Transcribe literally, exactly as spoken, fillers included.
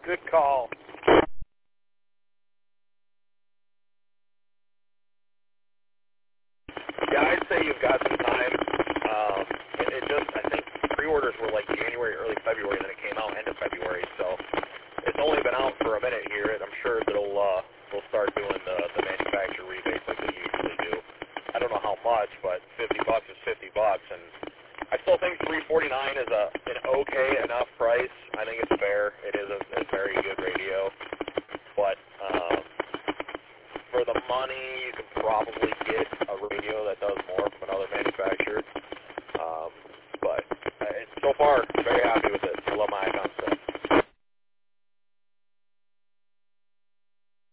Good call. Yeah, I'd say you've got some time. Um, it, it just, I think pre-orders were like January, early February, and then it came out end of February. So it's only been out for a minute here, and I'm sure that it'll uh, they'll start doing the, the manufacturer rebates like they usually do. I don't know how much, but fifty bucks is fifty bucks, and I still think three forty-nine is a an okay enough price. I think it's fair. It is a, a very good radio, but um, for the money, you can probably get a radio that does